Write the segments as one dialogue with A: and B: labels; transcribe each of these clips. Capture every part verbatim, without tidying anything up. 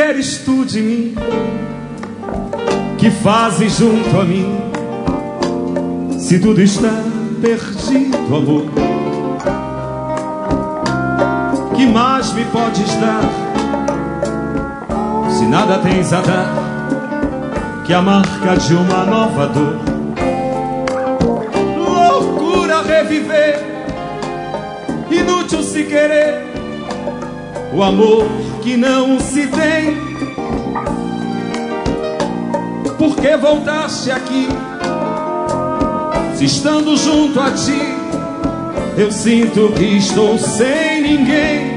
A: queres tu de mim? Que fazes junto a mim? Se tudo está perdido, amor, que mais me podes dar? Se nada tens a dar, que a marca de uma nova dor. Loucura reviver, inútil se querer, o amor que não se tem. Por que voltaste aqui, se estando junto a ti eu sinto que estou sem ninguém?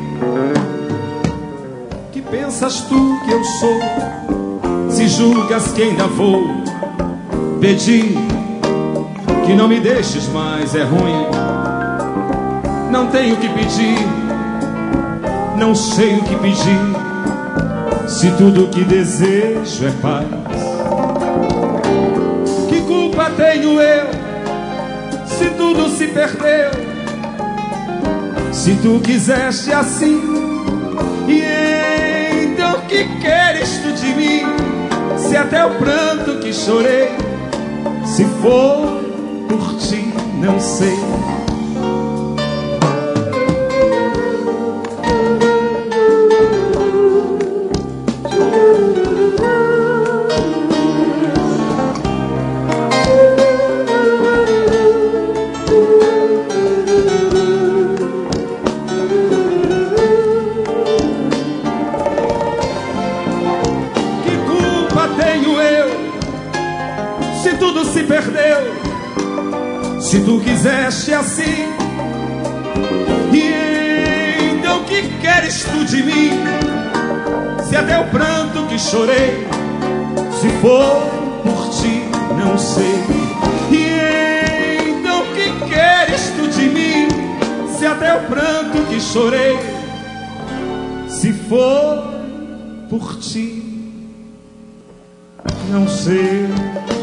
A: Que pensas tu que eu sou, se julgas que ainda vou pedir que não me deixes mais? É ruim, não tenho o que pedir, não sei o que pedir, se tudo o que desejo é paz. Que culpa tenho eu, se tudo se perdeu, se tu quiseste assim? E então que queres tu de mim, se até o pranto que chorei, se for por ti, não sei. Se tudo se perdeu, se tu quiseste assim? E então que queres tu de mim, se até o pranto que chorei, se for por ti, não sei. E então que queres tu de mim, se até o pranto que chorei, se for por ti, não sei.